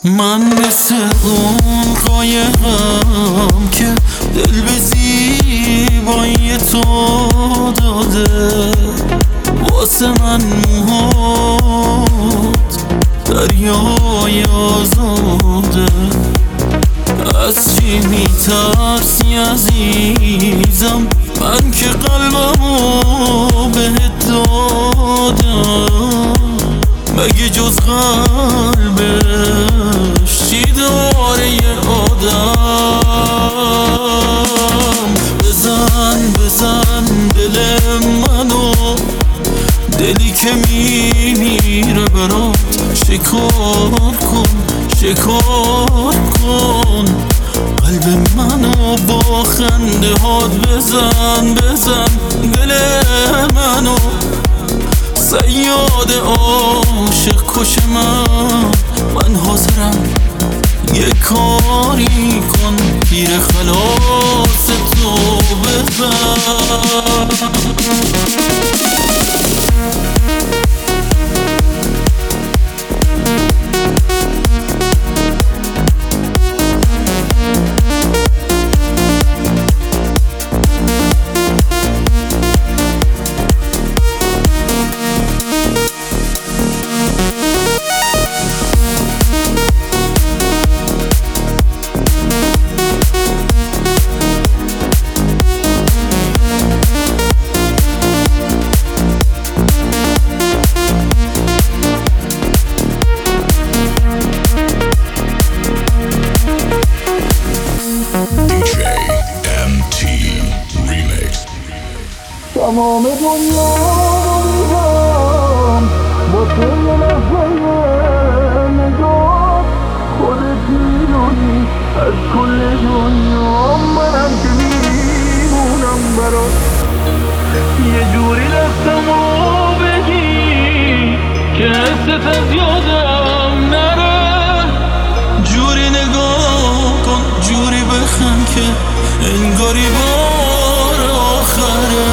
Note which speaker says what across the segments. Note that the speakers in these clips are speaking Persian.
Speaker 1: من مثل اون قایقم که دل به زیبایی تو داده، واسه من موهات دریای آزاده. از چی میترسی عزیزم؟ من که قلبمو بهت دادم، مگه جز قلبش چی داره یه آدم؟ بزن بزن دل منو، دلی که میمیره برات، شکار کن شکار کن قلب منو با خنده هات. بزن بزن دل منو، صیاد عاشق کش من حاضرم یه کاری کن، تیر خلاص تو بزن.
Speaker 2: تمام دنیا میدم با تو یه لحظه نگاه، خودت میدونی از کل دنیا منم که میمونم برات. یه جوری دستمو بگی که حست از یادم نره،
Speaker 1: جوری نگاه کن جوری بخند که انگاری بار آخره.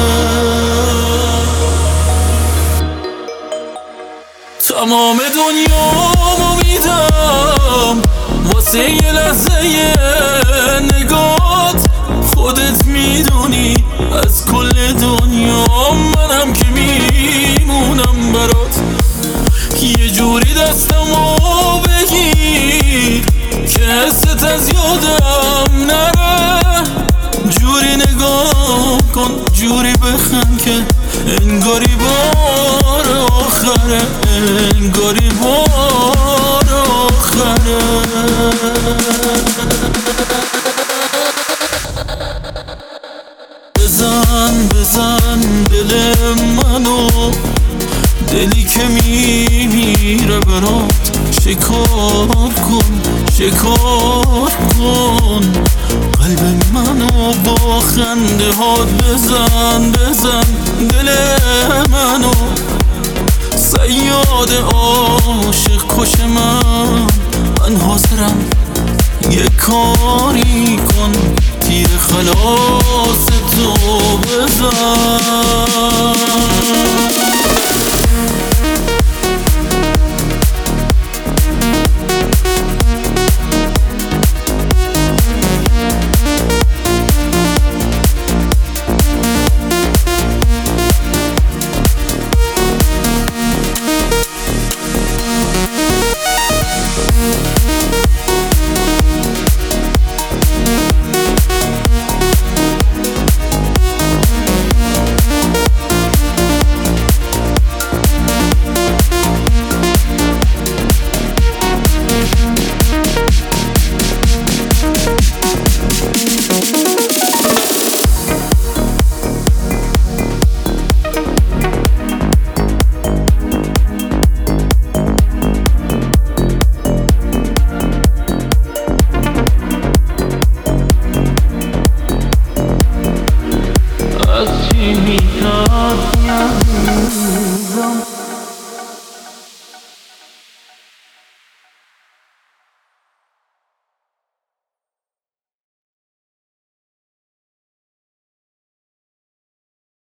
Speaker 1: تمام دنیامو میدم واسه یه لحظه نگات، خودت میدونی از کل دنیا منم که میمونم برات. یه جوری دستمو بگیر که حست از یادم نره، جوری نگاه کن جوری بخند که انگاری بار آخره، انگاری بار آخره. بزن بزن دل منو، دلی که میمیره برات، شکار کن شکار کن قلب منو با خنده هات. بزن بزن دل منو، صیاد عاشق کش من حاضرم یه کاری کن، تیر خلاص